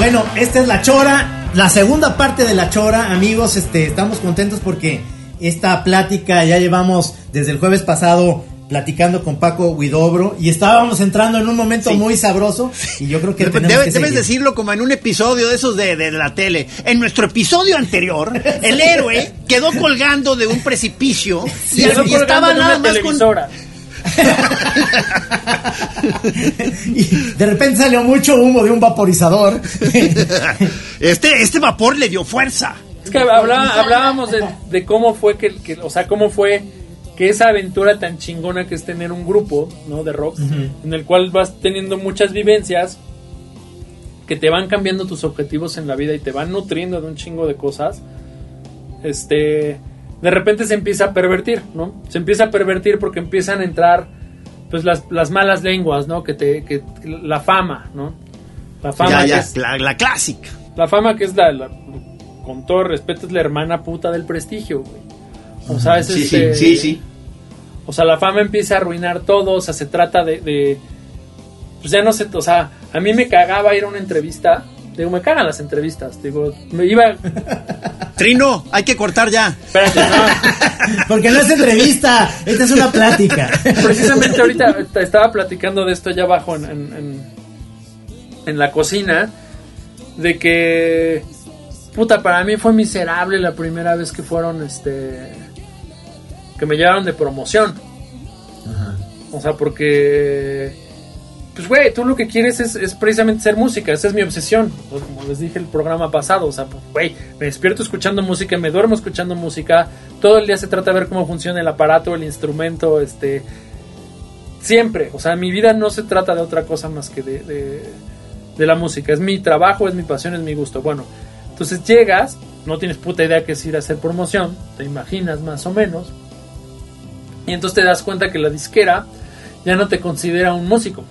Bueno, esta es La Chora, la segunda parte de La Chora, amigos. Estamos contentos porque esta plática ya llevamos desde el jueves pasado platicando con Paco Huidobro y estábamos entrando en un momento muy sabroso y yo creo que debes decirlo como en un episodio de esos de la tele. En nuestro episodio anterior, el héroe quedó colgando de un precipicio y estaba nada más televisora. Y de repente salió mucho humo de un vaporizador. Este vapor le dio fuerza. Es que hablábamos de cómo fue cómo fue que esa aventura tan chingona que es tener un grupo, ¿no? De rock, en el cual vas teniendo muchas vivencias que te van cambiando tus objetivos en la vida y te van nutriendo de un chingo de cosas. De repente se empieza a pervertir, ¿no? Se empieza a pervertir porque empiezan a entrar pues las malas lenguas, ¿no? Que la fama, ¿no? La fama es la clásica. La fama que es la con todo respeto es la hermana puta del prestigio, güey. O sea, es sí. O sea, la fama empieza a arruinar todo, o sea, se trata de pues ya no sé, o sea, a mí me cagaba ir a una entrevista. Digo, me cagan las entrevistas. Digo, me iba... Trino, hay que cortar ya. Espérate, no. Porque no es entrevista, esta es una plática. Precisamente ahorita estaba platicando de esto allá abajo en la cocina. De que... Puta, para mí fue miserable la primera vez que fueron, que me llevaron de promoción. Ajá. O sea, porque... Pues, güey, tú lo que quieres es precisamente ser música. Esa es mi obsesión. Pues, como les dije el programa pasado. O sea, pues, güey, me despierto escuchando música, me duermo escuchando música. Todo el día se trata de ver cómo funciona el aparato, el instrumento, siempre. O sea, mi vida no se trata de otra cosa más que de la música. Es mi trabajo, es mi pasión, es mi gusto. Bueno, entonces llegas, no tienes puta idea que es ir a hacer promoción. Te imaginas más o menos. Y entonces te das cuenta que la disquera ya no te considera un músico.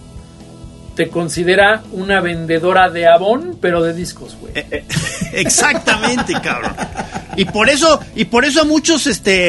Te considera una vendedora de Avon, pero de discos, güey. Exactamente, cabrón. Y por eso muchos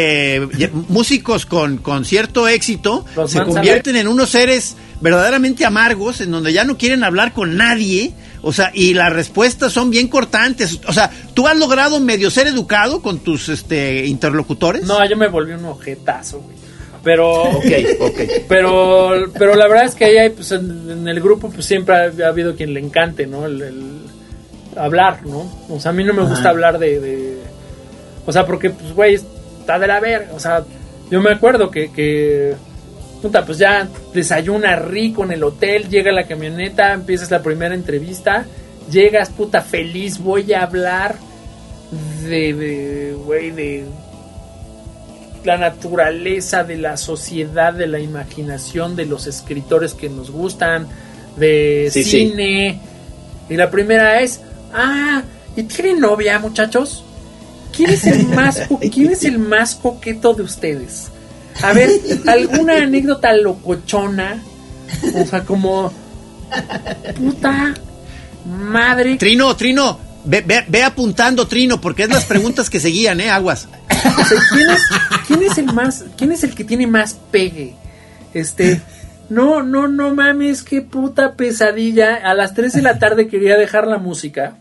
músicos con cierto éxito se convierten en unos seres verdaderamente amargos, en donde ya no quieren hablar con nadie. O sea, y las respuestas son bien cortantes. O sea, ¿tú has logrado medio ser educado con tus interlocutores? No, yo me volví un ojetazo, güey. Pero, okay. pero la verdad es que ahí hay, pues, en el grupo pues siempre ha habido quien le encante, ¿no? El hablar, ¿no? O sea, a mí no me gusta hablar de o sea, porque, pues, güey, está de la verga. O sea, yo me acuerdo que puta, pues ya desayuna rico en el hotel, llega la camioneta, empiezas la primera entrevista, llegas, puta, feliz, voy a hablar de la naturaleza, de la sociedad, de la imaginación, de los escritores que nos gustan, de cine. Y la primera es, ¿y tienen novia, muchachos? ¿Quién es el más coqueto de ustedes? A ver, ¿alguna anécdota locochona? O sea, como... Puta madre. Trino, ve apuntando, Trino, porque es las preguntas que seguían, aguas. O sea, ¿quién es el que tiene más pegue? No mames, qué puta pesadilla. A las 3 de la tarde quería dejar la música.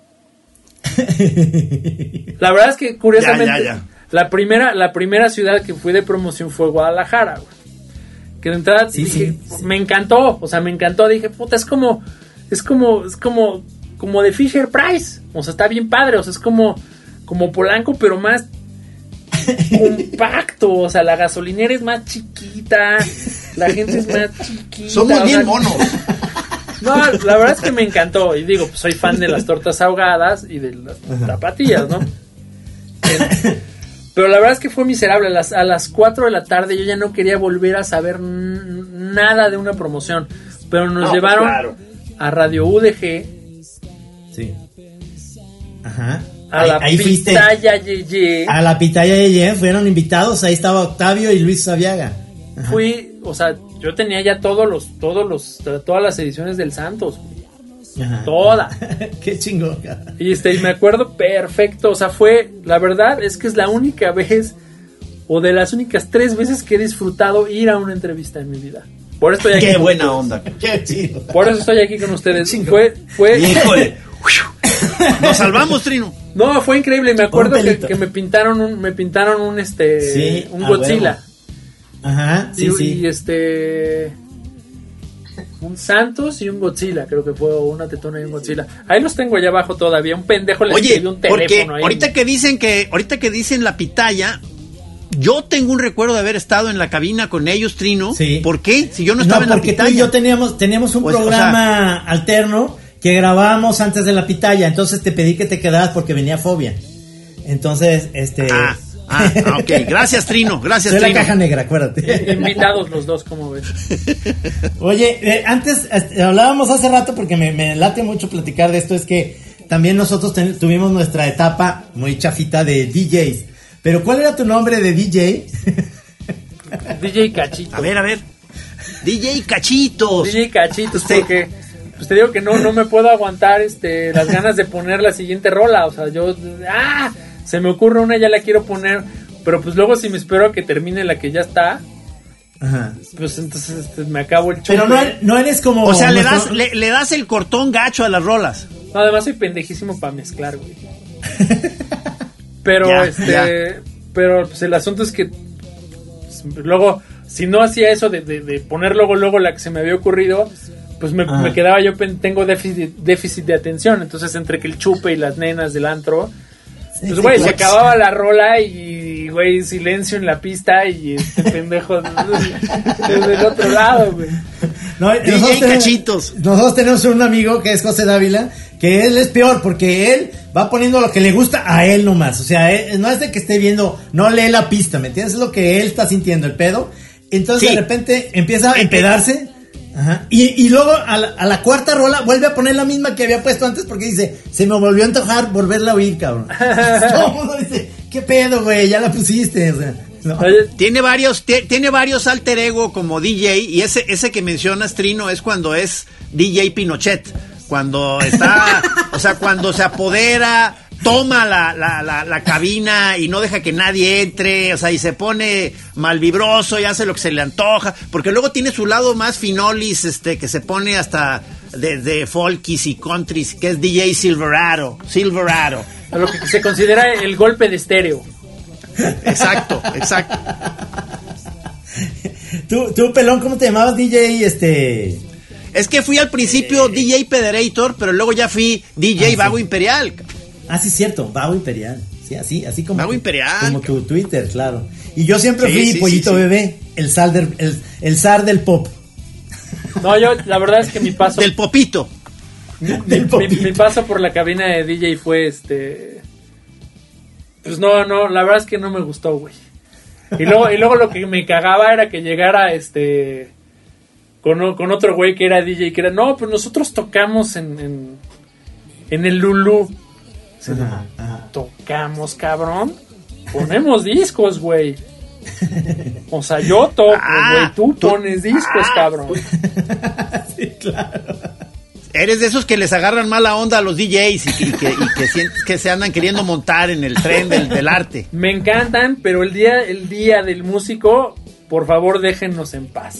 La verdad es que, curiosamente, ya. La primera ciudad que fui de promoción fue Guadalajara, güey. Que de entrada dije, me encantó. O sea, me encantó. Dije, puta, es como de Fisher Price. O sea, está bien padre. O sea, es como Polanco, pero más compacto. O sea, la gasolinera es más chiquita, la gente es más chiquita. Somos bien monos. No, la verdad es que me encantó. Y digo, pues soy fan de las tortas ahogadas y de las zapatillas, ¿no? Pero la verdad es que fue miserable. A las 4 de la tarde yo ya no quería volver a saber nada de una promoción. Pero nos llevaron a Radio UDG. Sí. Ajá. A la Pitaya Yeye. A la Pitaya Yeye fueron invitados. Ahí estaba Octavio y Luis Saviaga. Ajá. Fui, o sea, yo tenía ya todas las ediciones del Santos. Ajá. Toda. Qué chingón. Y me acuerdo perfecto. O sea, la verdad es que es la única vez, o de las únicas 3 veces que he disfrutado ir a una entrevista en mi vida. Por eso estoy aquí. Qué buena onda. Qué chido. Por eso estoy aquí con ustedes. Fue Híjole. Nos salvamos, Trino. No, fue increíble. Me acuerdo que me pintaron un un Godzilla. Bueno. Ajá, sí, y un Santos y un Godzilla, creo que fue una tetona y un Godzilla. Ahí los tengo allá abajo todavía. Un pendejo le escribió un teléfono ahí. Ahorita que dicen la pitaya, yo tengo un recuerdo de haber estado en la cabina con ellos, Trino. Sí. ¿Por qué? Si yo no estaba en la pitaya. Porque tú y yo teníamos un programa alterno que grabábamos antes de la pitaya. Entonces te pedí que te quedaras porque venía Fobia. Entonces, ok. Gracias, Trino. Gracias, Soy Trino. la caja negra, acuérdate. Invitados los dos, ¿cómo ves? Oye, antes hablábamos hace rato porque me late mucho platicar de esto. Es que también nosotros tuvimos nuestra etapa muy chafita de DJs. Pero ¿cuál era tu nombre de DJ? DJ Cachito. A ver. DJ Cachitos. DJ Cachitos, porque pues te digo que no me puedo aguantar las ganas de poner la siguiente rola. O sea, yo se me ocurre una, ya la quiero poner, pero pues luego si me espero a que termine la que ya está, ajá, pues entonces me acabo el chupe. Pero no eres como... O sea, le das el cortón gacho a las rolas. No, además soy pendejísimo para mezclar, güey. Pero pero pues el asunto es que pues, luego, si no hacía eso de poner luego la que se me había ocurrido, pues me quedaba yo, tengo déficit de atención. Entonces entre que el chupe y las nenas del antro, pues güey, se acababa la rola y güey, silencio en la pista y pendejo desde el otro lado, güey. No, nosotros tenemos un amigo que es José Dávila, que él es peor porque él va poniendo lo que le gusta a él nomás. O sea, no es de que esté viendo, no lee la pista, ¿me entiendes? Es lo que él está sintiendo, el pedo. Entonces de repente empieza a empedarse. Ajá. Y luego a la cuarta rola vuelve a poner la misma que había puesto antes porque dice, se me volvió a antojar volverla a oír, cabrón. Todo el mundo dice, ¿qué pedo, güey? Ya la pusiste, o sea. No. Tiene varios alter ego como DJ, y ese que mencionas, Trino, es cuando es DJ Pinochet, cuando está, o sea, cuando se apodera, toma la cabina y no deja que nadie entre, o sea, y se pone malvibroso y hace lo que se le antoja, porque luego tiene su lado más finolis, que se pone hasta de folkies y countries, que es DJ Silverado. A lo que se considera el golpe de estéreo. Exacto. Tú, pelón, ¿cómo te llamabas, DJ? Es que fui al principio DJ Pederator, pero luego ya fui DJ Vago Imperial. Sí, cierto, Vago Imperial. Sí, así como Vago Imperial. Como tu Twitter, claro. Y yo siempre fui Pollito Bebé, el zar del pop. No, yo la verdad es que mi paso del popito. Mi paso por la cabina de DJ fue pues no, la verdad es que no me gustó, güey. Y luego lo que me cagaba era que llegara con otro güey que era DJ, que era, no, pues nosotros tocamos en el Lulú. Ajá. Tocamos, cabrón. Ponemos discos, güey. O sea, yo toco, güey, tú pones discos, cabrón. Sí, claro. Eres de esos que les agarran mala onda a los DJs y que se andan queriendo montar en el tren del arte. Me encantan, pero el día del músico, por favor, déjennos en paz.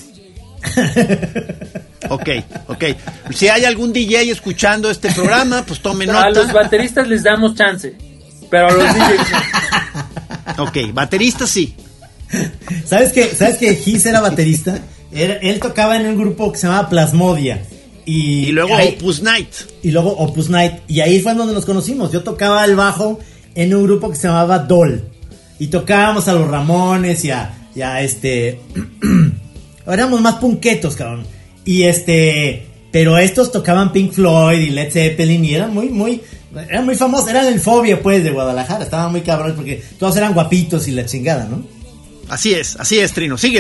Ok. Si hay algún DJ escuchando este programa, pues tome nota. A los bateristas les damos chance, pero a los DJs no. Ok, bateristas sí. ¿Sabes que Gis era baterista? Él tocaba en un grupo que se llamaba Plasmodia. Y luego Opus Night. Y ahí fue donde nos conocimos. Yo tocaba el bajo en un grupo que se llamaba Doll. Y tocábamos a los Ramones y a éramos más punquetos, cabrón. Pero estos tocaban Pink Floyd y Led Zeppelin y eran muy famosos. Eran el Fobia, pues, de Guadalajara. Estaban muy cabrones porque todos eran guapitos y la chingada, ¿no? Así es, Trino. Sigue.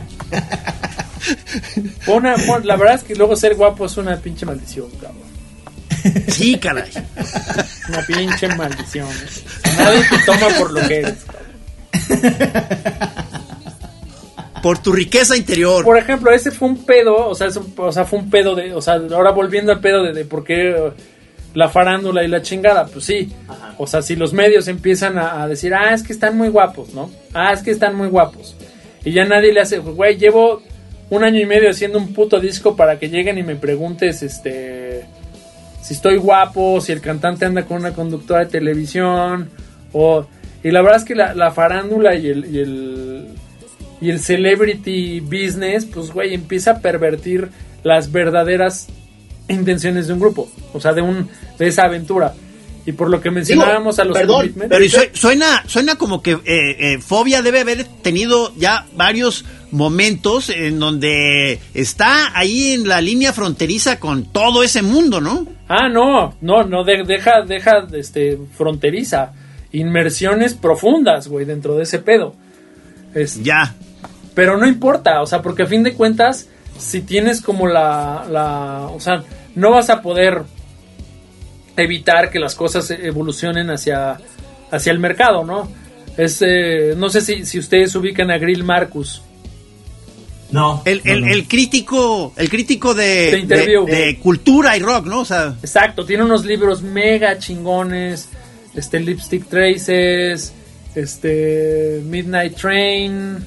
La verdad es que luego ser guapo es una pinche maldición, cabrón. Sí, caray. Una pinche maldición. Nadie te toma por lo que eres, cabrón. Por tu riqueza interior. Por ejemplo, ese fue un pedo, fue un pedo ahora volviendo al pedo de por qué la farándula y la chingada, pues sí. Ajá. O sea, si los medios empiezan a decir, es que están muy guapos, ¿no? Es que están muy guapos. Y ya nadie le hace, güey, llevo 1 año y medio haciendo un puto disco para que lleguen y me preguntes, si estoy guapo, si el cantante anda con una conductora de televisión, y la verdad es que la farándula y el celebrity business, pues güey, empieza a pervertir las verdaderas intenciones de un grupo, o sea, de esa aventura. Y por lo que mencionábamos a los commitments. Pero suena como que Fobia debe haber tenido ya varios momentos en donde está ahí en la línea fronteriza con todo ese mundo, ¿no? Deja fronteriza, inmersiones profundas, güey, dentro de ese pedo. Ya. Pero no importa, o sea, porque a fin de cuentas, si tienes como o sea, no vas a poder evitar que las cosas evolucionen hacia el mercado, ¿no? No sé si ustedes ubican a Grill Marcus. No. El crítico de cultura y rock, ¿no? O sea, exacto, tiene unos libros mega chingones, Lipstick Traces, Midnight Train,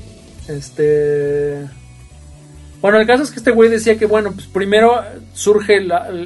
bueno, el caso es que este güey decía que, bueno, pues primero surge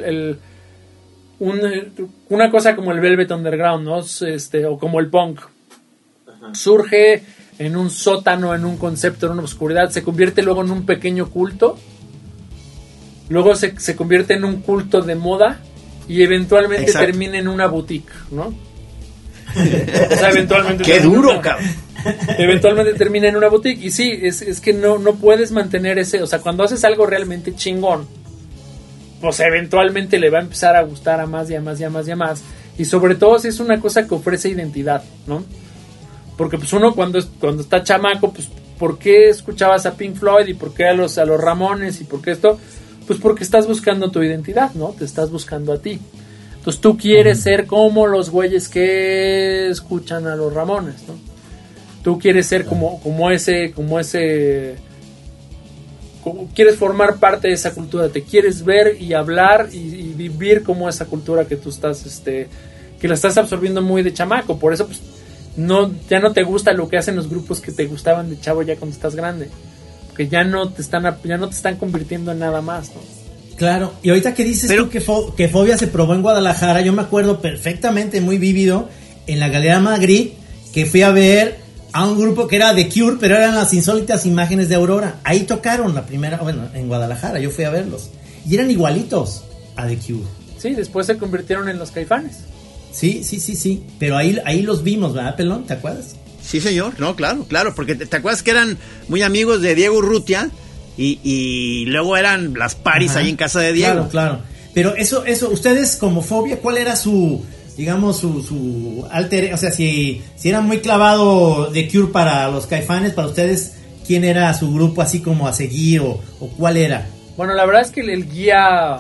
una cosa como el Velvet Underground, ¿no? O como el punk. Ajá. Surge en un sótano, en un concepto, en una oscuridad, se convierte luego en un pequeño culto, luego se convierte en un culto de moda y eventualmente termina en una boutique, ¿no? O sea, eventualmente ¡qué duro, cabrón! Eventualmente termina en una boutique. Y sí, es que no puedes mantener ese, o sea, cuando haces algo realmente chingón, pues eventualmente le va a empezar a gustar a más y a más y a más y a más. Y sobre todo si es una cosa que ofrece identidad, ¿no? Porque pues uno cuando está chamaco, pues ¿por qué escuchabas a Pink Floyd? ¿Y por qué a los Ramones? ¿Y por qué esto? Pues porque estás buscando tu identidad, ¿no? Te estás buscando a ti. Entonces tú quieres ser como los güeyes que escuchan a los Ramones, ¿no? Tú quieres ser como ese quieres formar parte de esa cultura, te quieres ver y hablar y vivir como esa cultura que tú estás que la estás absorbiendo muy de chamaco. Por eso pues ya no te gusta lo que hacen los grupos que te gustaban de chavo ya cuando estás grande, porque ya no te están convirtiendo en nada más, ¿no? Claro, y ahorita que dices tú que Fobia se probó en Guadalajara, yo me acuerdo perfectamente, muy vívido, en la Galería Magritte, que fui a ver a un grupo que era The Cure, pero eran las insólitas imágenes de Aurora. Ahí tocaron la primera, bueno, en Guadalajara, yo fui a verlos. Y eran igualitos a The Cure. Sí, después se convirtieron en los Caifanes. Sí, pero ahí los vimos, ¿verdad, Pelón? ¿Te acuerdas? Sí, señor, no, claro, porque te acuerdas que eran muy amigos de Diego Urrutia y luego eran las paris ahí en casa de Diego. Claro. Pero eso, ustedes como Fobia, ¿cuál era su alter, o sea, si era muy clavado de Cure para los Caifanes, para ustedes, ¿quién era su grupo así como a seguir o cuál era? Bueno, la verdad es que el guía,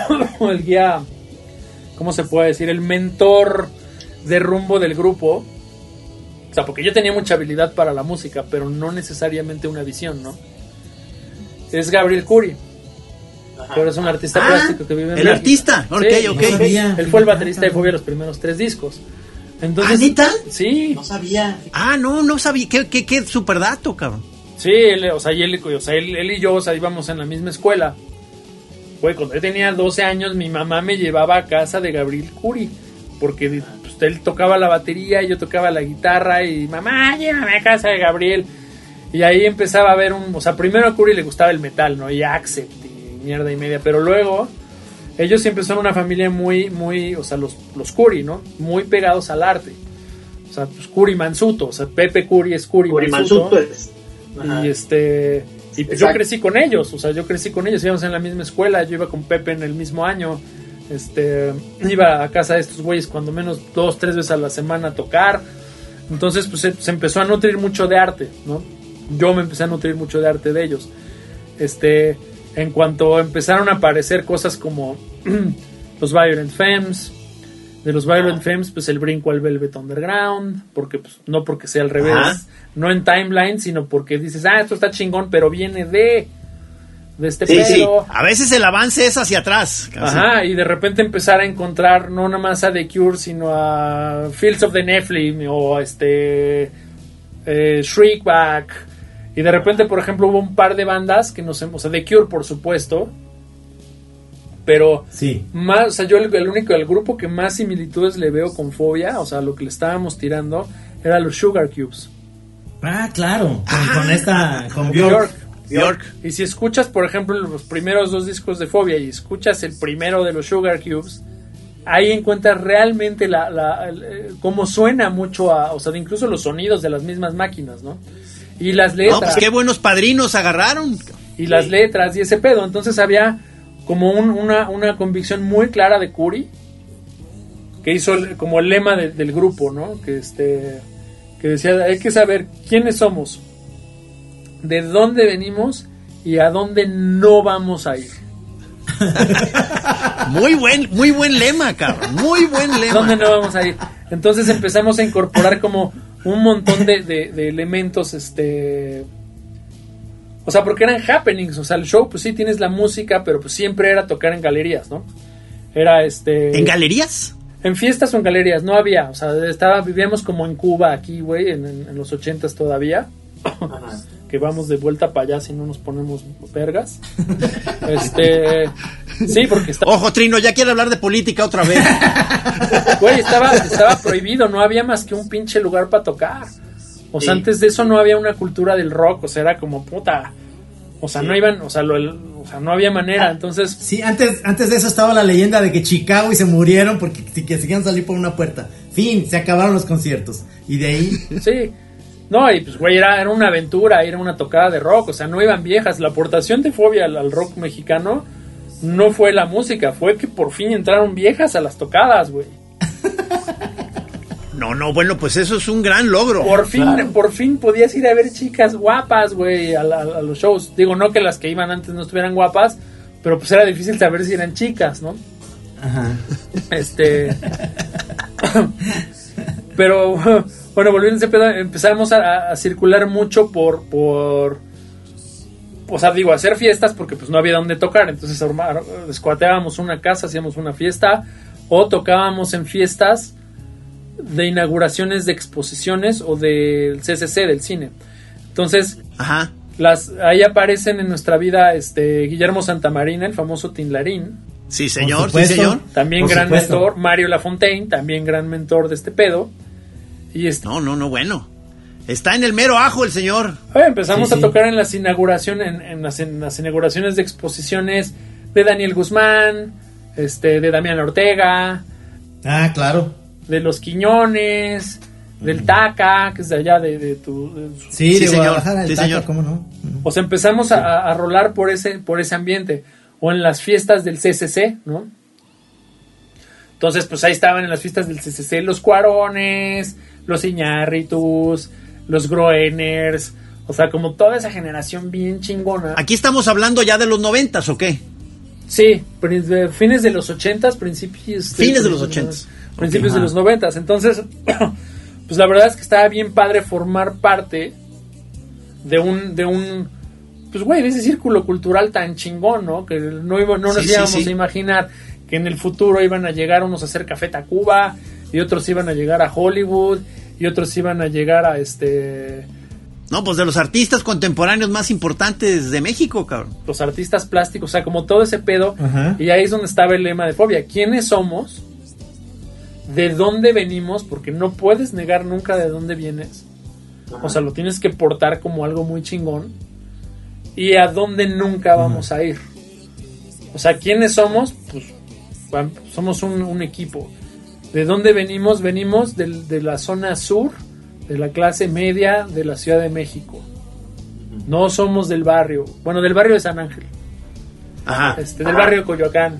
¿cómo se puede decir? El mentor de rumbo del grupo, o sea, porque yo tenía mucha habilidad para la música, pero no necesariamente una visión, ¿no? Es Gabriel Kuri. Pero es un artista plástico que vive en el México. Artista, ok. No sabía. Él fue el baterista de Fobia los primeros 3 discos. Entonces, ¿neta? Sí. No sabía. No sabía. Qué super dato, cabrón. Sí, él y yo, o sea, íbamos en la misma escuela. Güey, cuando yo tenía 12 años, mi mamá me llevaba a casa de Gabriel Kuri, porque pues, él tocaba la batería y yo tocaba la guitarra, y mamá, llévame a casa de Gabriel. Y ahí empezaba a ver o sea, primero a Kuri le gustaba el metal, ¿no? Y Accept y mierda y media, pero luego ellos siempre son una familia muy, muy, o sea, los Kuri, ¿no? Muy pegados al arte. O sea, pues Kuri Mansuto, o sea, Pepe Kuri es Kuri Mansuto. Y pues yo crecí con ellos, íbamos en la misma escuela, yo iba con Pepe en el mismo año, iba a casa de estos güeyes cuando menos 2-3 veces a la semana a tocar. Entonces pues se empezó a nutrir mucho de arte, ¿no? Yo me empecé a nutrir mucho de arte de ellos. En cuanto empezaron a aparecer cosas como los Violent Femmes, de los Violent Femmes, pues el brinco al Velvet Underground, porque pues, no porque sea al revés, no en timeline, sino porque dices, esto está chingón, pero viene de este pedo. Sí. A veces el avance es hacia atrás. Casi. Y de repente empezar a encontrar no nada más a The Cure, sino a Fields of the Nephilim o Shriekback. Y de repente, por ejemplo, hubo un par de bandas que o sea, The Cure, por supuesto, Pero sí. Más, o sea, yo el grupo que más similitudes le veo con Fobia, o sea, lo que le estábamos tirando era los Sugar Cubes. Ah, claro, con Björk. Y si escuchas, por ejemplo, los primeros 2 discos de Fobia y escuchas el primero de los Sugar Cubes, ahí encuentras realmente cómo suena mucho o sea, incluso los sonidos de las mismas máquinas, ¿no? Y las letras. No, pues qué buenos padrinos agarraron. Y las letras y ese pedo. Entonces había como una convicción muy clara de Curi, que hizo como el lema del grupo, ¿no? Que decía, hay que saber quiénes somos, de dónde venimos y a dónde no vamos a ir. Muy buen lema, cabrón. Muy buen lema. ¿Dónde no vamos a ir? Entonces empezamos a incorporar como un montón de elementos, o sea, porque eran happenings, o sea, el show, pues sí, tienes la música, pero pues siempre era tocar en galerías, ¿no? Era ¿En galerías? En fiestas o en galerías, no había, o sea, vivíamos como en Cuba aquí, güey, en los 80s todavía. Ajá. Que vamos de vuelta para allá si no nos ponemos vergas. Sí, porque Ojo, Trino, ya quiere hablar de política otra vez. Güey, estaba prohibido, no había más que un pinche lugar para tocar. O sea, antes de eso no había una cultura del rock, o sea, era como puta. O sea, no iban, o sea, no había manera, entonces... Sí, antes de eso estaba la leyenda de que Chicago y se murieron porque se querían salir por una puerta. Fin, se acabaron los conciertos. Y de ahí... Sí. No, y pues, güey, era una aventura, era una tocada de rock, o sea, no iban viejas. La aportación de Fobia al rock mexicano no fue la música, fue que por fin entraron viejas a las tocadas, güey. No, bueno, pues eso es un gran logro. Por fin podías ir a ver chicas guapas, güey, a los shows. Digo, no que las que iban antes no estuvieran guapas, pero pues era difícil saber si eran chicas, ¿no? Ajá. Pero, bueno, volviendo a ese pedo, empezamos a circular mucho por o sea, digo, hacer fiestas porque pues no había dónde tocar. Entonces escuateábamos una casa, hacíamos una fiesta, o tocábamos en fiestas de inauguraciones de exposiciones o del CCC, del cine. Entonces, ajá, ahí aparecen en nuestra vida Guillermo Santamarina, el famoso Tinlarín. Sí, señor, sí, señor. También gran mentor. Mario Lafontaine, también gran mentor de este pedo. Y No, bueno. Está en el mero ajo el señor. Empezamos a tocar en las inauguraciones, en las inauguraciones de exposiciones de Daniel Guzmán, de Damián Ortega. Ah, claro. De Los Quiñones, del Taca, que es de allá de sí, de señor. Guadalajara, sí, Taca, señor. ¿cómo no? O sea, empezamos a rolar por ese ambiente. O en las fiestas del CCC, ¿no? Entonces, pues ahí estaban en las fiestas del CCC los Cuarones, los Iñárritus, los Groeners, o sea, como toda esa generación bien chingona. Aquí estamos hablando ya de los 90s, ¿o qué? Sí, fines de los 80s, principios... Fines de los 80s. Principios de los 90s. Entonces, pues la verdad es que estaba bien padre formar parte de un pues güey, de ese círculo cultural tan chingón, ¿no? Que no nos íbamos a imaginar que en el futuro iban a llegar unos a hacer Café Tacuba, y otros iban a llegar a Hollywood, y otros iban a llegar a No, pues de los artistas contemporáneos más importantes de México, cabrón. Los artistas plásticos, o sea, como todo ese pedo. Ajá. Y ahí es donde estaba el lema de Fobia. ¿Quiénes somos? ¿De dónde venimos? Porque no puedes negar nunca de dónde vienes. Ajá. O sea, lo tienes que portar como algo muy chingón. Y a dónde nunca vamos a ir. O sea, ¿quiénes somos? Pues somos un equipo. ¿De dónde venimos? Venimos de la zona sur, de la clase media de la Ciudad de México. No somos del barrio. Bueno, del barrio de San Ángel. Ajá. Del barrio de Coyoacán.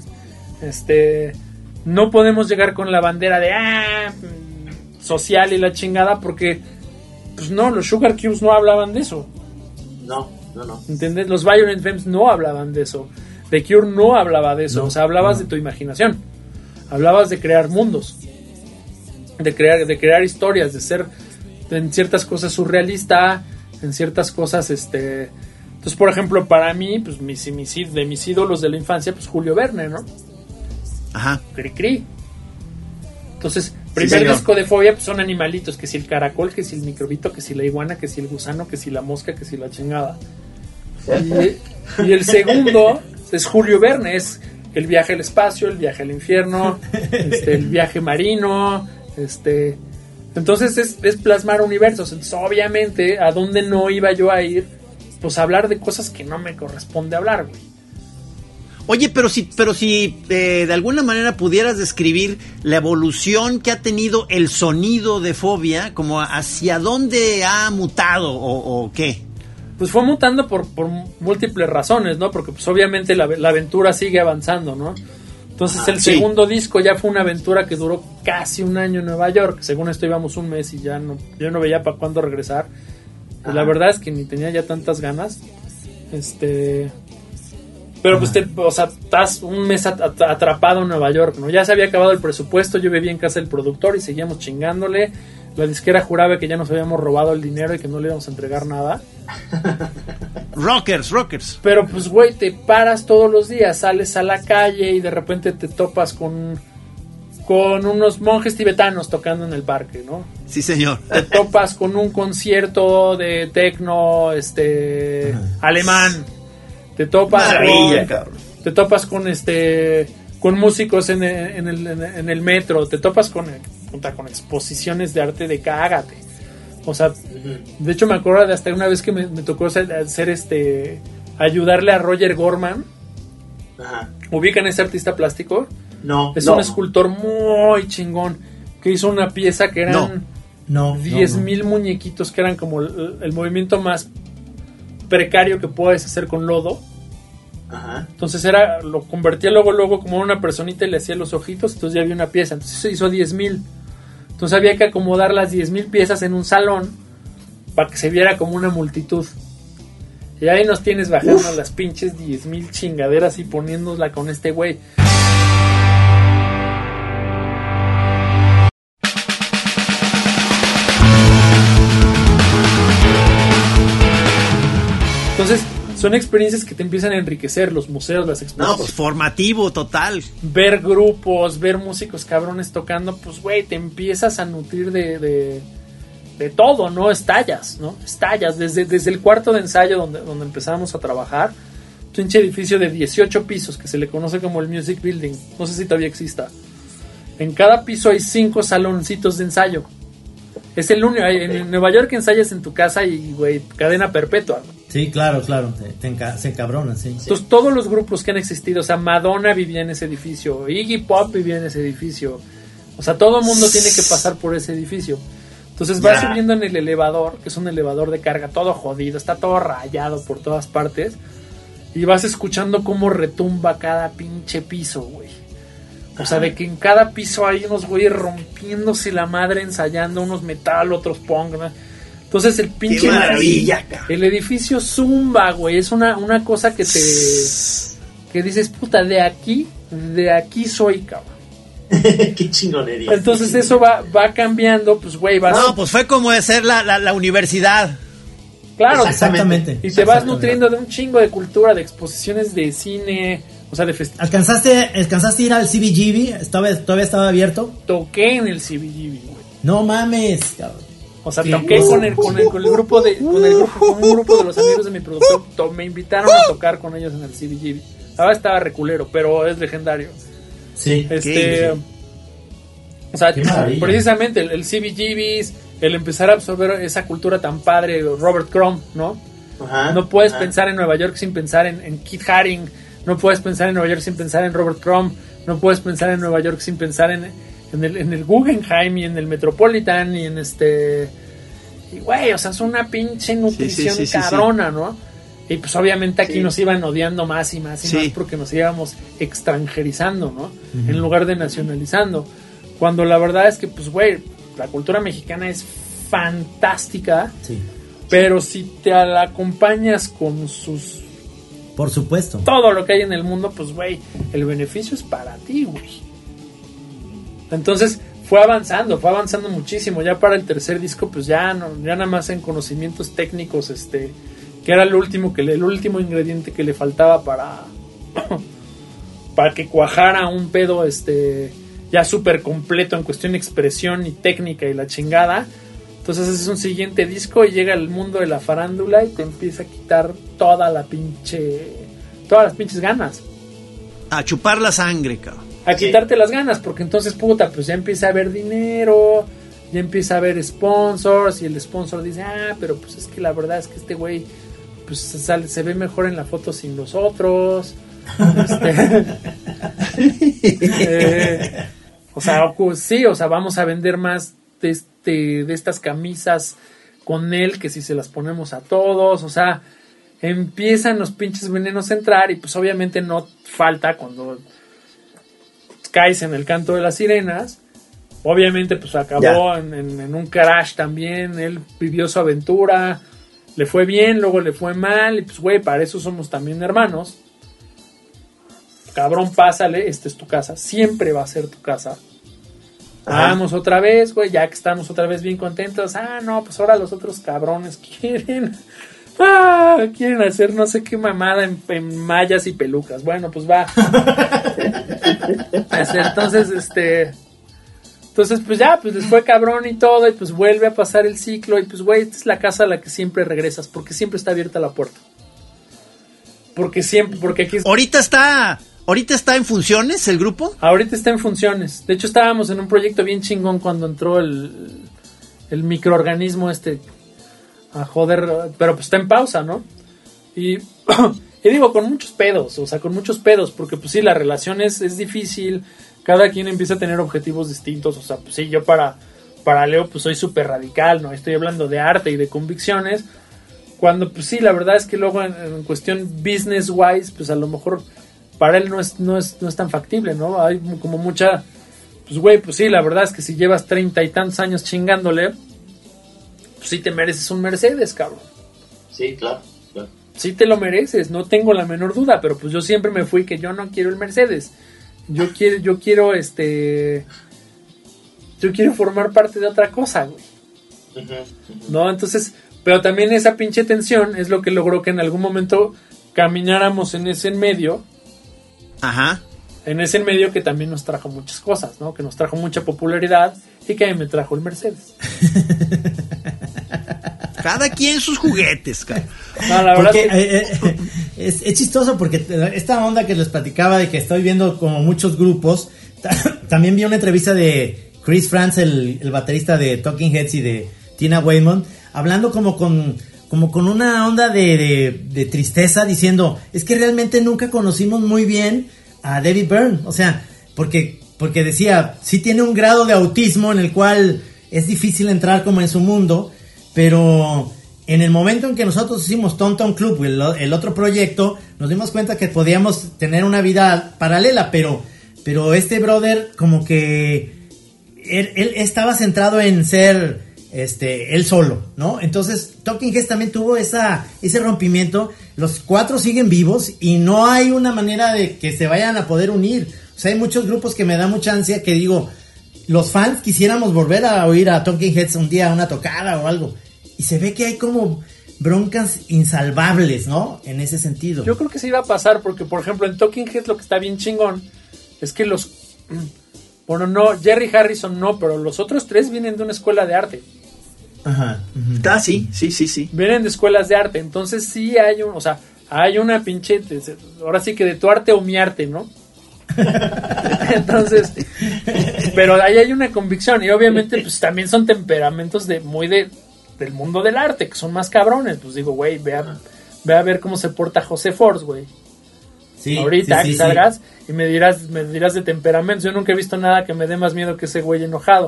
No podemos llegar con la bandera de social y la chingada, porque pues no, los Sugar Cubes no hablaban de eso. No. ¿Entendés? Los Violent Femmes no hablaban de eso. The Cure no hablaba de eso. No, o sea, hablabas de tu imaginación. Hablabas de crear mundos. De crear historias, de ser en ciertas cosas surrealista, en ciertas cosas, Entonces, por ejemplo, para mí, pues de mis ídolos de la infancia, pues Julio Verne, ¿no? Ajá. Cri. Entonces, primer disco de Fobia, pues son animalitos, que si el caracol, que si el microbito, que si la iguana, que si el gusano, que si la mosca, que si la chingada. Y el segundo es Julio Verne, es el viaje al espacio, el viaje al infierno, el viaje marino, entonces es plasmar universos. Entonces obviamente a dónde no iba yo a ir, pues a hablar de cosas que no me corresponde hablar, güey. Oye, pero si de alguna manera pudieras describir la evolución que ha tenido el sonido de Fobia, como hacia dónde ha mutado o qué. Pues fue mutando por múltiples razones, ¿no? Porque pues obviamente la aventura sigue avanzando, ¿no? Entonces el segundo disco ya fue una aventura que duró casi un año en Nueva York. Según esto íbamos un mes y yo no veía para cuándo regresar. Pues la verdad es que ni tenía ya tantas ganas. Pero pues estás un mes atrapado en Nueva York, ¿no? Ya se había acabado el presupuesto, yo vivía en casa del productor y seguíamos chingándole. La disquera juraba que ya nos habíamos robado el dinero y que no le íbamos a entregar nada. Rockers. Pero pues güey, te paras todos los días, sales a la calle y de repente te topas con unos monjes tibetanos tocando en el parque, ¿no? Sí, señor. Te topas con un concierto de techno alemán. Te topas con músicos en el metro, te topas con exposiciones de arte de cágate. O sea, de hecho me acuerdo de hasta una vez que me tocó hacer ayudarle a Roger Gorman. Ajá. ¿Ubican ese artista plástico? No. Es un escultor muy chingón que hizo una pieza que eran 10,000 muñequitos que eran como el movimiento más precario que puedes hacer con lodo. Ajá. Entonces lo convertía luego como una personita y le hacía los ojitos, entonces ya había una pieza. Entonces se hizo 10,000. Entonces había que acomodar las 10,000 piezas en un salón para que se viera como una multitud. Y ahí nos tienes bajando las pinches 10,000 chingaderas y poniéndosla con este güey. Entonces son experiencias que te empiezan a enriquecer, los museos, las exposiciones. No, pues formativo, total. Ver grupos, ver músicos cabrones tocando, pues güey, te empiezas a nutrir de todo, ¿no? Estallas desde el cuarto de ensayo donde empezamos a trabajar. Un pinche edificio de 18 pisos que se le conoce como el Music Building, no sé si todavía exista. En cada piso hay 5 saloncitos de ensayo. Es el único. En Nueva York ensayas en tu casa y, güey, cadena perpetua. Sí, claro. Se encabronan, sí. Entonces, todos los grupos que han existido, o sea, Madonna vivía en ese edificio, Iggy Pop vivía en ese edificio. O sea, todo el mundo tiene que pasar por ese edificio. Entonces, vas subiendo en el elevador, que es un elevador de carga todo jodido, está todo rayado por todas partes. Y vas escuchando cómo retumba cada pinche piso, güey. O sea, de que en cada piso hay unos güeyes rompiéndose la madre, ensayando, unos metal, otros punk, ¿no? Entonces el pinche... ¡Qué maravilla! El edificio zumba, güey. Es una cosa que que dices, puta, de aquí soy, cabrón. ¡Qué chingonería! Entonces eso va cambiando, pues, güey, vas... No, pues fue como de ser la universidad. Claro, exactamente. Y te vas nutriendo de un chingo de cultura, de exposiciones de cine, o sea, de festivales. ¿Alcanzaste a ir al CBGB? ¿Todavía estaba abierto? Toqué en el CBGB, güey. No mames, cabrón. O sea, toqué con el grupo de con un grupo de los amigos de mi productor. Me invitaron a tocar con ellos en el CBGB. Ahora estaba reculero, pero es legendario. Sí. O sea, precisamente el CBGB, el empezar a absorber esa cultura tan padre, Robert Crumb, ¿no? No puedes pensar en Nueva York sin pensar en Kit Haring. No puedes pensar en Nueva York sin pensar en Robert Crumb. No puedes pensar en Nueva York sin pensar en el Guggenheim y en el Metropolitan y en y güey, o sea, es una pinche nutrición cabrona, ¿no? Y pues obviamente aquí nos iban odiando más y más porque nos íbamos extranjerizando, ¿no? En lugar de nacionalizando. Cuando la verdad es que, pues, güey, la cultura mexicana es fantástica. Sí. Pero si te la acompañas con sus... Por supuesto. Todo lo que hay en el mundo, pues, güey, el beneficio es para ti, güey. Entonces fue avanzando muchísimo. Ya para el tercer disco, pues ya nada más en conocimientos técnicos, que era el último ingrediente que le faltaba para que cuajara un pedo, ya súper completo en cuestión de expresión y técnica y la chingada. Entonces es un siguiente disco y llega el mundo de la farándula y te empieza a quitar todas las pinches ganas. A chupar la sangre, cabrón. A quitarte las ganas, porque entonces, puta, pues ya empieza a haber dinero, ya empieza a haber sponsors, y el sponsor dice, pero pues es que la verdad es que este güey, pues se ve mejor en la foto sin los otros. O sea, vamos a vender más de estas camisas con él que si se las ponemos a todos. O sea, empiezan los pinches venenos a entrar, y pues obviamente no falta cuando caes en el canto de las sirenas. Obviamente pues acabó en un crash también. Él vivió su aventura, le fue bien, luego le fue mal, y pues güey, para eso somos también hermanos. Cabrón, pásale, esta es tu casa, siempre va a ser tu casa. Vamos otra vez, güey, ya que estamos otra vez bien contentos. No, pues ahora los otros cabrones quieren hacer no sé qué mamada en mallas y pelucas. Bueno, pues va. Entonces, pues ya, pues les fue cabrón y todo, y pues vuelve a pasar el ciclo, y pues güey, esta es la casa a la que siempre regresas, porque siempre está abierta la puerta. Porque aquí Ahorita está en funciones el grupo. Ahorita está en funciones. De hecho, estábamos en un proyecto bien chingón cuando entró el microorganismo a joder, pero pues está en pausa, ¿no? Y digo, con muchos pedos, porque pues sí, la relación es difícil, cada quien empieza a tener objetivos distintos. O sea, pues sí, yo para Leo pues soy súper radical, ¿no? Estoy hablando de arte y de convicciones, cuando pues sí, la verdad es que luego en cuestión business wise, pues a lo mejor para él no es tan factible, ¿no? Hay como mucha, pues güey, pues sí, la verdad es que si llevas 30 y tantos años chingándole, pues sí te mereces un Mercedes, cabrón. Sí, claro. Sí te lo mereces, no tengo la menor duda, pero pues yo siempre me fui que yo no quiero el Mercedes. Yo quiero formar parte de otra cosa, güey. ¿No? Entonces, pero también esa pinche tensión es lo que logró que en algún momento camináramos en ese medio. Ajá. En ese medio que también nos trajo muchas cosas, ¿no? Que nos trajo mucha popularidad, y que a mí me trajo el Mercedes. Cada quien sus juguetes, cara. No, la verdad es chistoso, porque esta onda que les platicaba de que estoy viendo como muchos grupos, también vi una entrevista de Chris Frantz, el baterista de Talking Heads, y de Tina Weymouth, hablando como con una onda de tristeza, diciendo, es que realmente nunca conocimos muy bien a David Byrne. O sea, porque decía, sí tiene un grado de autismo en el cual es difícil entrar como en su mundo, pero en el momento en que nosotros hicimos Tom Tom Club, el otro proyecto, nos dimos cuenta que podíamos tener una vida paralela, pero este brother como que él estaba centrado en ser él solo, ¿no? Entonces Talking Heads también tuvo ese rompimiento. Los 4 siguen vivos y no hay una manera de que se vayan a poder unir. O sea, hay muchos grupos que me da mucha ansia, que digo, los fans quisiéramos volver a oír a Talking Heads un día, una tocada o algo, y se ve que hay como broncas insalvables, ¿no? En ese sentido. Yo creo que sí va a pasar, porque por ejemplo en Talking Heads lo que está bien chingón es que bueno, no, Jerry Harrison no, pero los otros 3 vienen de una escuela de arte. Ajá. Sí. Vienen de escuelas de arte, entonces sí hay una pinche, ahora sí que de tu arte o mi arte, ¿no? Entonces, pero ahí hay una convicción, y obviamente pues también son temperamentos del mundo del arte, que son más cabrones. Pues digo, güey, ve a ver cómo se porta José Force, güey. Sí, ahorita que salgas y me dirás de temperamentos. Yo nunca he visto nada que me dé más miedo que ese güey enojado.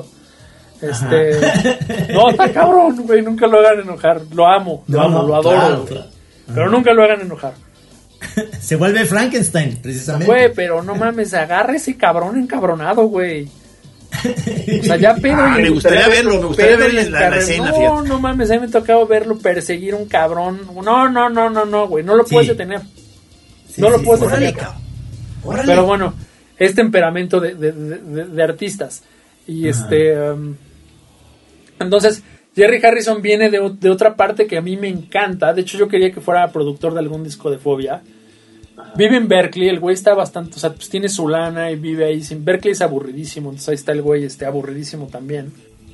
No, está cabrón, güey, nunca lo hagan enojar. Lo amo, lo adoro, claro. Pero nunca lo hagan enojar. Se vuelve Frankenstein, precisamente. Güey, pero no mames, agarra ese cabrón encabronado, güey. O sea, ya pedo. Me gustaría verlo en la escena, fíjate. No mames, a mí me ha tocado verlo perseguir un cabrón. No, güey, no lo puedes detener. No lo puedes detener. Órale. Pero bueno, es temperamento de artistas. Y entonces, Jerry Harrison viene de otra parte que a mí me encanta. De hecho, yo quería que fuera productor de algún disco de Fobia. Vive en Berkeley, el güey está bastante, o sea, pues tiene su lana y vive ahí. Berkeley es aburridísimo, entonces ahí está el güey aburridísimo también.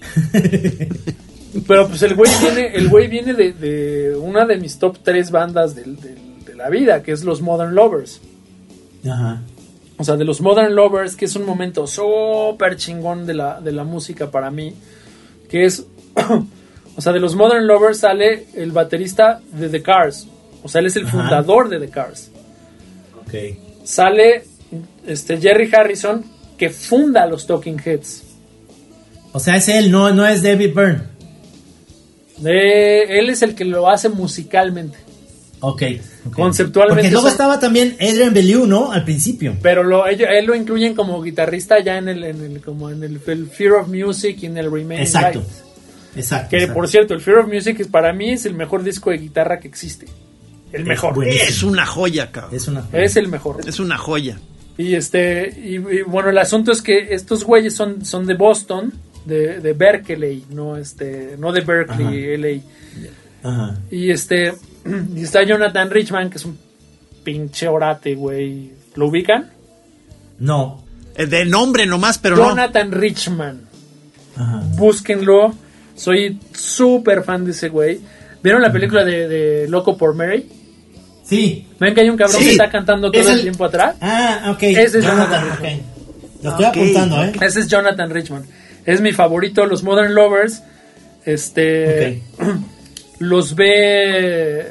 Pero pues el güey viene de una de mis top 3 bandas de la vida, que es los Modern Lovers. Ajá. o sea, de los Modern Lovers, que es un momento súper chingón de la música para mí, que es, o sea, de los Modern Lovers sale el baterista de The Cars, o sea, él es el fundador de The Cars. Okay. Sale Jerry Harrison, que funda los Talking Heads. O sea, es él, no es David Byrne. Él es el que lo hace musicalmente. Okay. Conceptualmente. Porque luego estaba también Adrian Belew, ¿no? Al principio. Pero él lo incluyen como guitarrista ya en el Fear of Music y en el Remaining Exacto. Light. Exacto. Que por cierto, el Fear of Music para mí es el mejor disco de guitarra que existe. El mejor. Buenísimo. Es una joya, cabrón. Es el mejor. Es una joya. Y bueno, el asunto es que estos güeyes son de Boston, de Berkeley, no de Berkeley, LA. Ajá. Y está Jonathan Richman, que es un pinche orate, güey. ¿Lo ubican? No. De nombre nomás, pero Jonathan Richman. Ajá. Búsquenlo. Soy súper fan de ese güey. ¿Vieron la película de Loco por Mary? Sí. ¿Ven que hay un cabrón que está cantando todo el tiempo atrás? Ah, ok. Ese es Jonathan. Richman. Lo estoy apuntando, ¿eh? Ese es Jonathan Richman. Es mi favorito, los Modern Lovers. Los ve.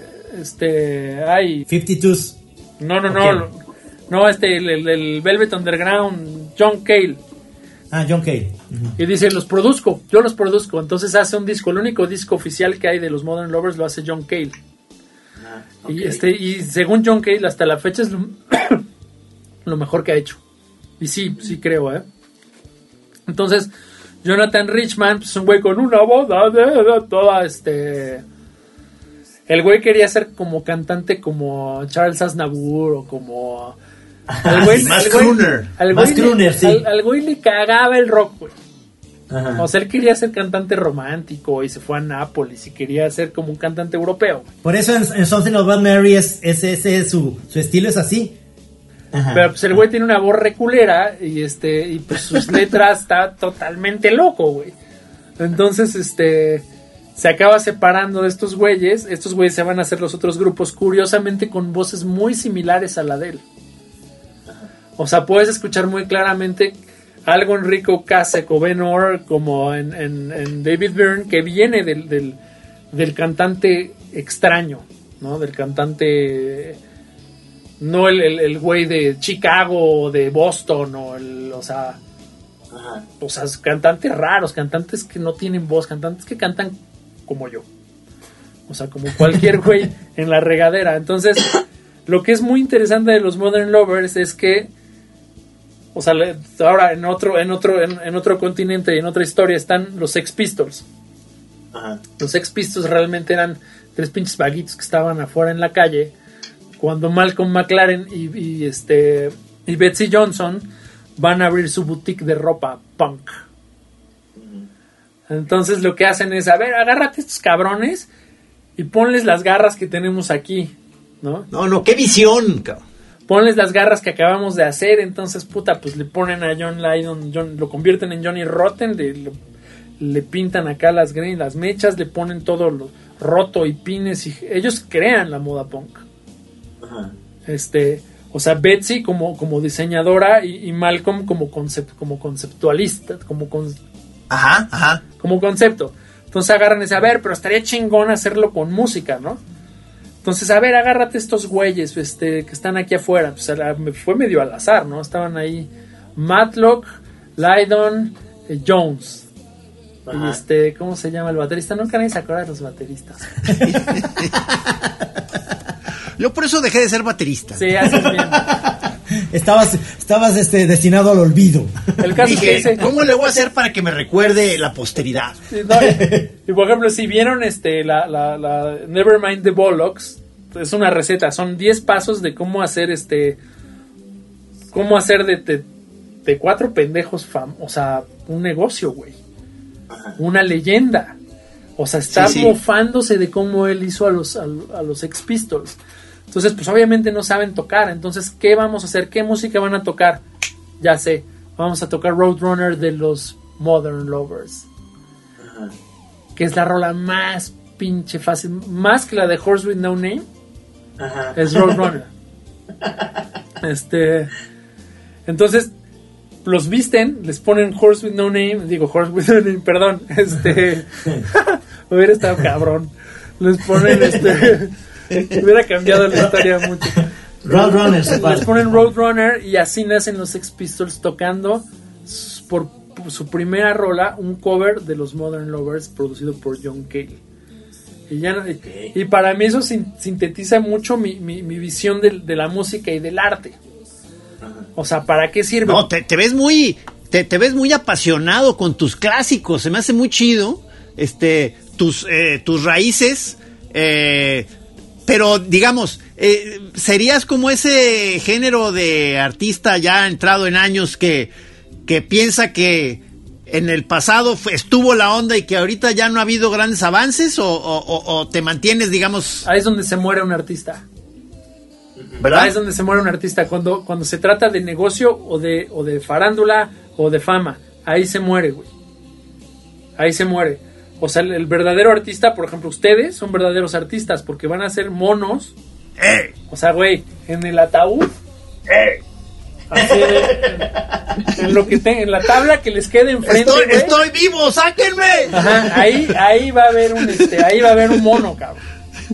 52s. No, el Velvet Underground, John Cale. Ah, John Cale. Y dice, yo los produzco. Entonces hace un disco, el único disco oficial que hay de los Modern Lovers lo hace John Cale. Okay. Y según John Cale, hasta la fecha es lo mejor que ha hecho. Y sí creo, ¿eh? Entonces, Jonathan Richman, pues un güey con una voz toda el güey quería ser como cantante como Charles Aznavour o como más crooner. Sí. Al güey le cagaba el rock, güey. Ajá. O sea, él quería ser cantante romántico y se fue a Nápoles y quería ser como un cantante europeo. Por eso en Something About Mary ese su estilo es así. Ajá. Pero pues el güey tiene una voz reculera y pues sus letras está totalmente loco, güey. Entonces, se acaba separando de estos güeyes. Estos güeyes se van a hacer los otros grupos, curiosamente con voces muy similares a la de él. O sea, puedes escuchar muy claramente algo en Rico Ocasek o Ben Orr como en David Byrne, que viene del cantante extraño, ¿no? Del cantante, no el güey de Chicago o de Boston o sea, cantantes raros, cantantes que no tienen voz, cantantes que cantan como yo, o sea, como cualquier güey en la regadera. Entonces, lo que es muy interesante de los Modern Lovers es que, o sea, ahora en otro continente y en otra historia están los Sex Pistols. Ajá. Los Sex Pistols realmente eran 3 pinches vaguitos que estaban afuera en la calle cuando Malcolm McLaren y Betsy Johnson van a abrir su boutique de ropa punk. Entonces lo que hacen es, a ver, agárrate estos cabrones y ponles las garras que tenemos aquí, ¿no? No, qué visión, cabrón. Ponles las garras que acabamos de hacer. Entonces, pues le ponen a John Lydon, lo convierten en Johnny Rotten, le pintan acá las mechas, le ponen todo lo roto y pines, y ellos crean la moda punk. Ajá. O sea, Betsy como diseñadora y Malcolm como conceptualista, como concepto. Entonces agarran ese, a ver, pero estaría chingón hacerlo con música, ¿no? Entonces, a ver, agárrate estos güeyes que están aquí afuera. Pues fue medio al azar, ¿no? Estaban ahí Matlock, Lydon, Jones. Ajá. Y ¿cómo se llama el baterista? Nunca nadie se acuerda de los bateristas. Yo por eso dejé de ser baterista. Sí, haces bien. Estabas destinado al olvido. El caso es que Dije, ¿cómo le voy a hacer para que me recuerde la posteridad? No, y por ejemplo, si vieron la Nevermind the Bollocks, es una receta, son 10 pasos de cómo hacer de 4 pendejos o sea, un negocio, güey. Una leyenda. O sea, está mofándose de cómo él hizo a los Sex Pistols. Entonces, pues obviamente no saben tocar. Entonces, ¿qué vamos a hacer? ¿Qué música van a tocar? Ya sé, vamos a tocar Roadrunner de los Modern Lovers. Ajá. Que es la rola más pinche fácil, más que la de Horse with No Name. Ajá. Es Roadrunner. Entonces, los visten, les ponen Horse with No Name, perdón, hubiera estado cabrón. Les ponen hubiera cambiado la historia mucho. Roadrunner, les ponen Roadrunner y así nacen los Sex Pistols tocando por su primera rola, un cover de los Modern Lovers producido por John Cale. Y para mí eso sintetiza mucho mi visión de la música y del arte. O sea, ¿para qué sirve? No, te ves muy apasionado con tus clásicos. Se me hace muy chido tus raíces. Pero digamos, serías como ese género de artista ya entrado en años que piensa que en el pasado estuvo la onda y que ahorita ya no ha habido grandes avances, o te mantienes, digamos... Ahí es donde se muere un artista. ¿Verdad? Ahí es donde se muere un artista. Cuando se trata de negocio o de farándula o de fama, ahí se muere, güey. Ahí se muere. O sea, el verdadero artista, por ejemplo, ustedes son verdaderos artistas porque van a ser monos. O sea, güey, en el ataúd. Así en la tabla que les quede enfrente. Estoy vivo, sáquenme. Ajá, ahí va a haber un mono, cabrón.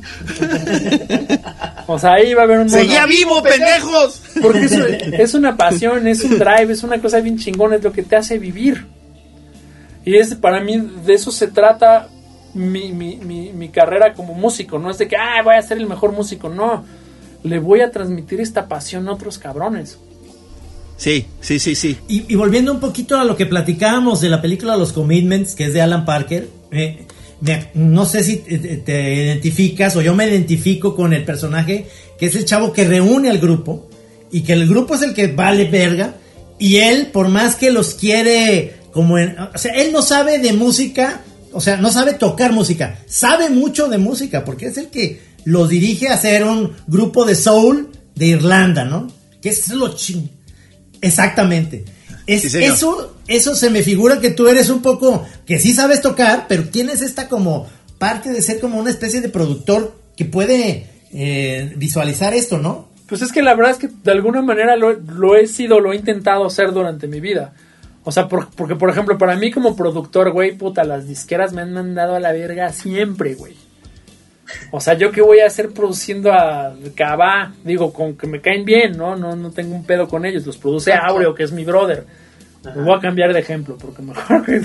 O sea, ahí va a haber un mono. ¡Seguía vivo, pendejos! Porque es una pasión, es un drive, es una cosa bien chingona, es lo que te hace vivir. Y para mí de eso se trata mi carrera como músico. No es de que voy a ser el mejor músico, no. Le voy a transmitir esta pasión a otros cabrones. Sí. Y volviendo un poquito a lo que platicábamos de la película Los Commitments, que es de Alan Parker, no sé si te identificas o yo me identifico con el personaje que es el chavo que reúne al grupo y que el grupo es el que vale verga y él, por más que los quiere o sea, él no sabe de música, o sea, no sabe tocar música, sabe mucho de música porque es el que los dirige a hacer un grupo de soul de Irlanda, ¿no? Que es lo ching. Exactamente. Eso se me figura que tú eres un poco, que sí sabes tocar, pero tienes esta como parte de ser como una especie de productor que puede visualizar esto, ¿no? Pues es que la verdad es que de alguna manera lo he intentado hacer durante mi vida. O sea, porque por ejemplo, para mí como productor, güey, puta, las disqueras me han mandado a la verga siempre, güey. O sea, ¿yo qué voy a hacer produciendo a Cabá? Digo, con que me caen bien, ¿no? No tengo un pedo con ellos. Los produce Aureo, que es mi brother. Me voy a cambiar de ejemplo, porque mejor que...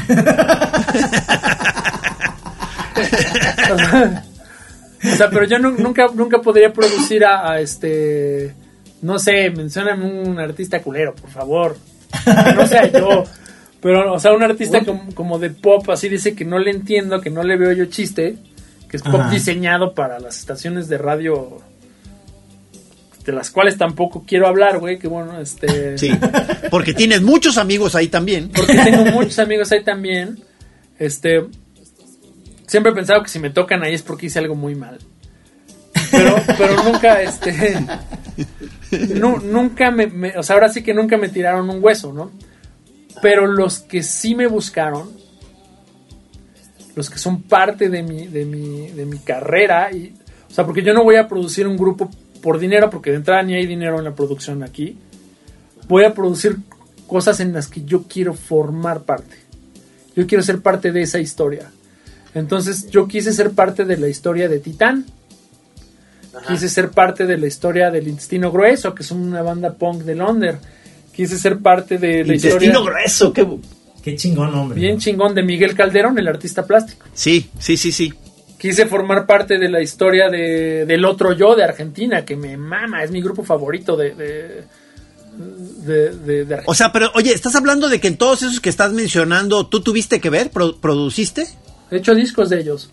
o sea, pero yo nunca podría producir a no sé, mencióname un artista culero, por favor. Que no sea yo. Pero, o sea, un artista como de pop, así dice que no le entiendo, que no le veo yo chiste, que es pop diseñado para las estaciones de radio de las cuales tampoco quiero hablar, güey, que bueno, Sí, porque tienes muchos amigos ahí también. Porque tengo muchos amigos ahí también. Siempre he pensado que si me tocan ahí es porque hice algo muy mal. Pero nunca, nunca o sea, ahora sí que nunca me tiraron un hueso, ¿no? Pero los que sí me buscaron, los que son parte de mi carrera, o sea, porque yo no voy a producir un grupo por dinero, porque de entrada ni hay dinero en la producción aquí. Voy a producir cosas en las que yo quiero formar parte. Yo quiero ser parte de esa historia. Entonces yo quise ser parte de la historia de Titán. Quise ser parte de la historia del Intestino Grueso, que es una banda punk de Londres. Quise ser parte de la historia... Intestino Grueso, qué chingón, hombre. Bien chingón, de Miguel Calderón, el artista plástico. Sí. Quise formar parte de la historia del Otro Yo de Argentina, que me mama, es mi grupo favorito de Argentina. O sea, pero oye, estás hablando de que en todos esos que estás mencionando, ¿tú tuviste que ver? ¿Produciste? He hecho discos de ellos.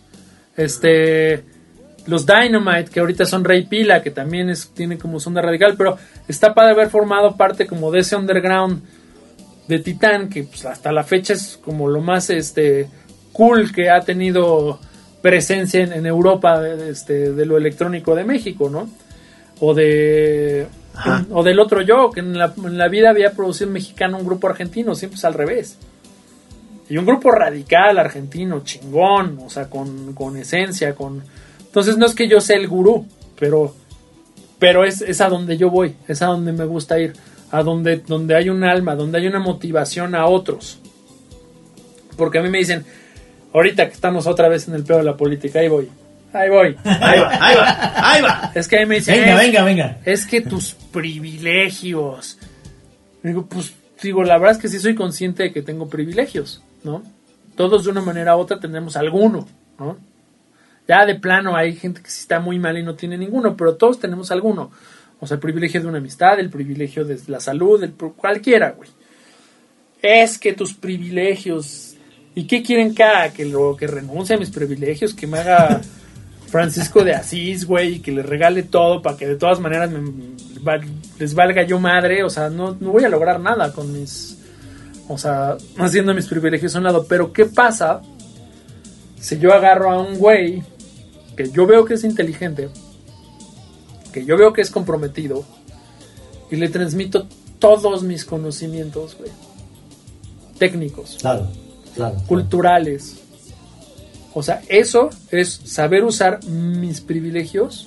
Los Dynamite, que ahorita son Rey Pila, que también tiene como sonda radical, pero está padre haber formado parte como de ese underground de Titán, que pues, hasta la fecha es como lo más cool que ha tenido presencia en Europa de lo electrónico de México, ¿no? O del Otro Yo, que en la vida había producido un mexicano, un grupo argentino, siempre es al revés. Y un grupo radical argentino, chingón, o sea, con esencia, Entonces no es que yo sea el gurú, pero es a donde yo voy, es a donde me gusta ir. a donde hay un alma, donde hay una motivación a otros. Porque a mí me dicen, ahorita que estamos otra vez en el pedo de la política, ahí voy. Ahí va. Es que a mí me dicen, venga. Es que tus privilegios. Digo, pues, la verdad es que sí soy consciente de que tengo privilegios, ¿no? Todos de una manera u otra tenemos alguno, ¿no? Ya de plano hay gente que sí está muy mal y no tiene ninguno, pero todos tenemos alguno. O sea, el privilegio de una amistad, el privilegio de la salud, cualquiera, güey. Es que tus privilegios... ¿Y qué quieren que renuncie a mis privilegios? Que me haga Francisco de Asís, güey, y que le regale todo para que de todas maneras les valga yo madre. O sea, no voy a lograr nada con haciendo mis privilegios a un lado. Pero ¿qué pasa si yo agarro a un güey que yo veo que es inteligente, que yo veo que es comprometido, y le transmito todos mis conocimientos, güey, técnicos? Claro. Culturales. O sea, eso es saber usar mis privilegios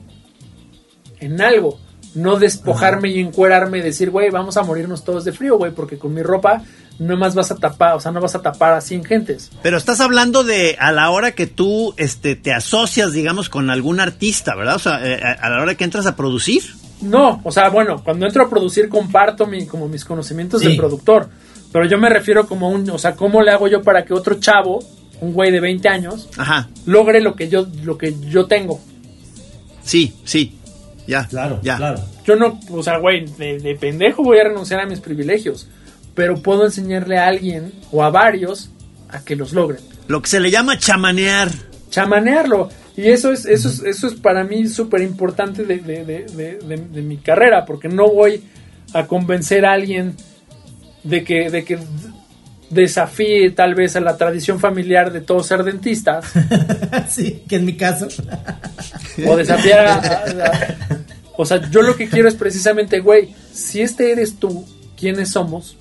en algo. No despojarme y encuerarme y decir, güey, vamos a morirnos todos de frío, güey, porque con mi ropa no más vas a tapar, o sea, no vas a tapar a 100 gentes. Pero estás hablando de a la hora que tú te asocias, digamos, con algún artista, ¿verdad? O sea, a la hora que entras a producir. No, o sea, bueno, cuando entro a producir comparto como mis conocimientos de productor. Pero yo me refiero o sea, ¿cómo le hago yo para que otro chavo, un güey de 20 años, logre lo que yo tengo? Sí, ya. Claro. Yo no, o sea, güey, de pendejo voy a renunciar a mis privilegios, pero puedo enseñarle a alguien o a varios a que los logren. Lo que se le llama Chamanearlo. Y eso es para mí súper importante de mi carrera, porque no voy a convencer a alguien de que desafíe tal vez a la tradición familiar de todos ser dentistas. Sí, que es mi caso. O desafiar o sea, yo lo que quiero es precisamente, güey, si eres tú, ¿quiénes somos?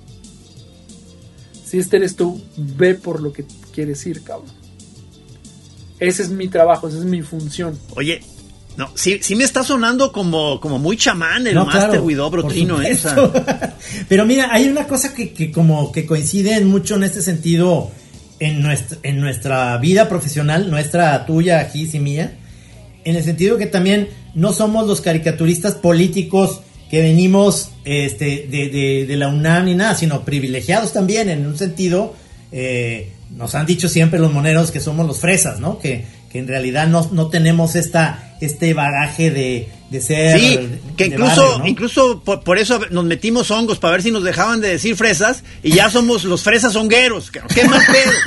Si eres tú, ve por lo que quieres ir, cabrón. Ese es mi trabajo, esa es mi función. Oye, no, sí me está sonando como muy chamán el Master Widobro Trino, esa. Pero mira, hay una cosa que como que coincide mucho en este sentido en nuestra vida profesional, nuestra, tuya, Gis y mía, en el sentido que también no somos los caricaturistas políticos que venimos de la UNAM ni nada, sino privilegiados también en un sentido. Nos han dicho siempre los moneros que somos los fresas, ¿no? Que en realidad no tenemos este bagaje de ser. Sí, que incluso, barrio, ¿no? incluso por eso nos metimos hongos para ver si nos dejaban de decir fresas y ya somos los fresas hongueros. ¡Qué mal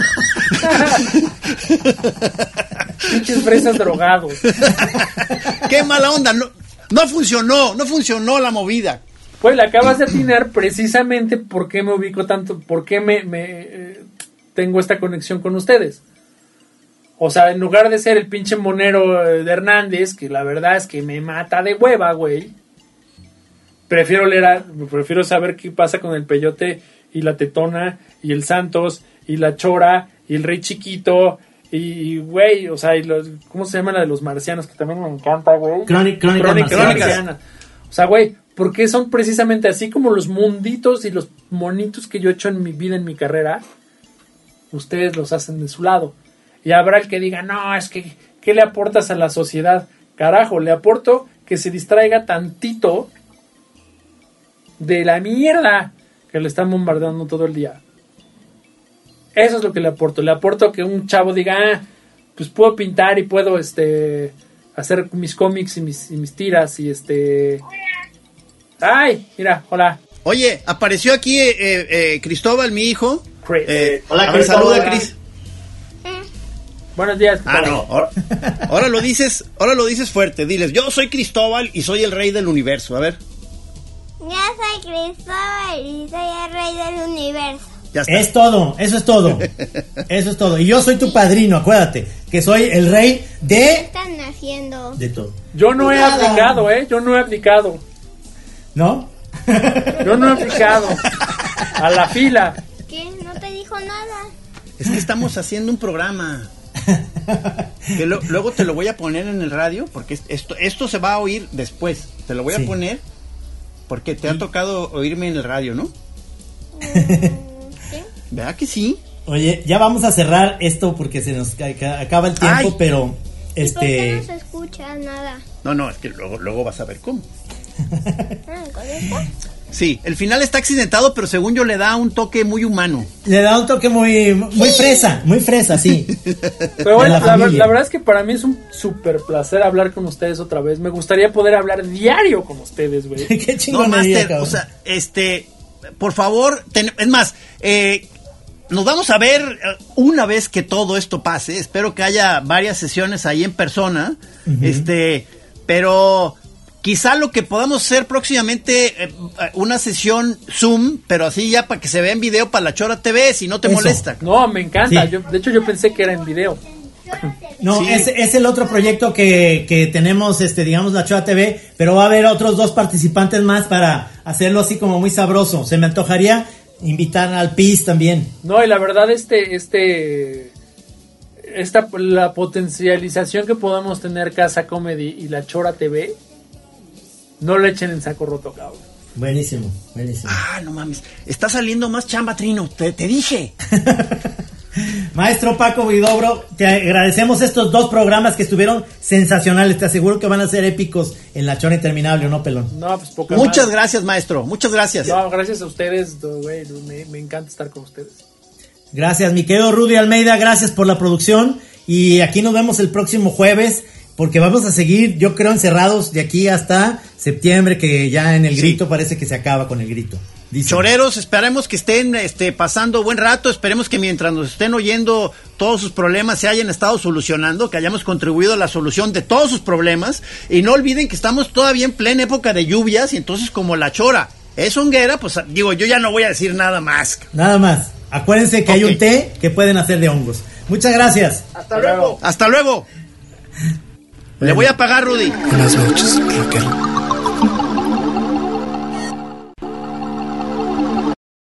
pedo! Pinches fresas drogados. ¡Qué mala onda! No funcionó la movida. Pues le acabas de atinar precisamente por qué me ubico tanto, por qué me tengo esta conexión con ustedes. O sea, en lugar de ser el pinche monero de Hernández, que la verdad es que me mata de hueva, güey, prefiero saber qué pasa con el Peyote y la Tetona y el Santos y la Chora y el Rey Chiquito y güey, o sea, ¿cómo se llama la de los marcianos? Que también me encanta, güey. Crónicas marcianas. O sea, güey, porque son precisamente así como los munditos y los monitos que yo he hecho en mi vida, en mi carrera, ustedes los hacen de su lado. Y habrá el que diga, no, es que, ¿qué le aportas a la sociedad? Carajo, le aporto que se distraiga tantito de la mierda que le están bombardeando todo el día. Eso es lo que le aporto. Le aporto que un chavo diga, pues puedo pintar y puedo hacer mis cómics y mis tiras y ¡ay! Mira, hola. Oye, apareció aquí Cristóbal, mi hijo. Hola, a ver, saluda a Cris. Buenos días. No. Ahora lo dices fuerte. Diles, yo soy Cristóbal y soy el rey del universo. A ver. Yo soy Cristóbal y soy el rey del universo. Ya está. Es todo, eso es todo. Eso es todo. Y yo soy tu padrino, acuérdate, que soy el rey ¿Qué están haciendo? de todo. Yo no he abdicado, Yo no he abdicado. ¿No? Yo no he abdicado. A la fila. ¿Qué? No te dijo nada. Es que estamos haciendo un programa. Que luego te lo voy a poner en el radio, porque esto se va a oír después. Te lo voy a poner Porque te ha tocado oírme en el radio, ¿no? ¿Sí? ¿Verdad que sí? Oye, ya vamos a cerrar esto porque se nos acaba el tiempo, Ay. pero ¿Y por qué no se escucha nada? No, es que luego vas a ver cómo. ¿Con esto? Sí, el final está accidentado, pero según yo le da un toque muy humano. le da un toque muy fresa, sí. Pero bueno, De la familia. la verdad es que para mí es un súper placer hablar con ustedes otra vez. Me gustaría poder hablar diario con ustedes, güey. Qué No, chingonería, Master, cabrón. o sea, por favor, es más, nos vamos a ver una vez que todo esto pase. Espero que haya varias sesiones ahí en persona. Pero quizá lo que podamos hacer próximamente, una sesión Zoom, pero así ya para que se vea en video para La Chora TV, si no te Eso. molesta. No, me encanta. Sí. De hecho, yo pensé que era en video. No, Sí. es el otro proyecto que tenemos, digamos, La Chora TV, pero va a haber otros 2 participantes más para hacerlo así como muy sabroso. Se me antojaría invitar al PIS también. No, y la verdad, la potencialización que podamos tener Casa Comedy y La Chora TV, no le echen en saco roto, cabrón. Buenísimo. Ah, no mames, está saliendo más chamba, Trino, te dije. Maestro Paco Huidobro, te agradecemos estos 2 programas que estuvieron sensacionales. Te aseguro que van a ser épicos en La Chora Interminable, ¿o no, pelón? No, pues poca Muchas madre. gracias, maestro, muchas gracias. No, gracias a ustedes, güey. Me encanta estar con ustedes. Gracias, mi querido Rudy Almeida, gracias por la producción. Y aquí nos vemos el próximo jueves, porque vamos a seguir, yo creo, encerrados de aquí hasta septiembre, que ya en el grito parece que se acaba con el grito. Dice. Choreros, esperemos que estén pasando buen rato, esperemos que mientras nos estén oyendo todos sus problemas se hayan estado solucionando, que hayamos contribuido a la solución de todos sus problemas, y no olviden que estamos todavía en plena época de lluvias, y entonces como La Chora es honguera, pues digo, yo ya no voy a decir nada más. Nada más, acuérdense que hay Ok. un té que pueden hacer de hongos. Muchas gracias. Hasta luego. Le voy a pagar, Rudy. Buenas noches, Raquel.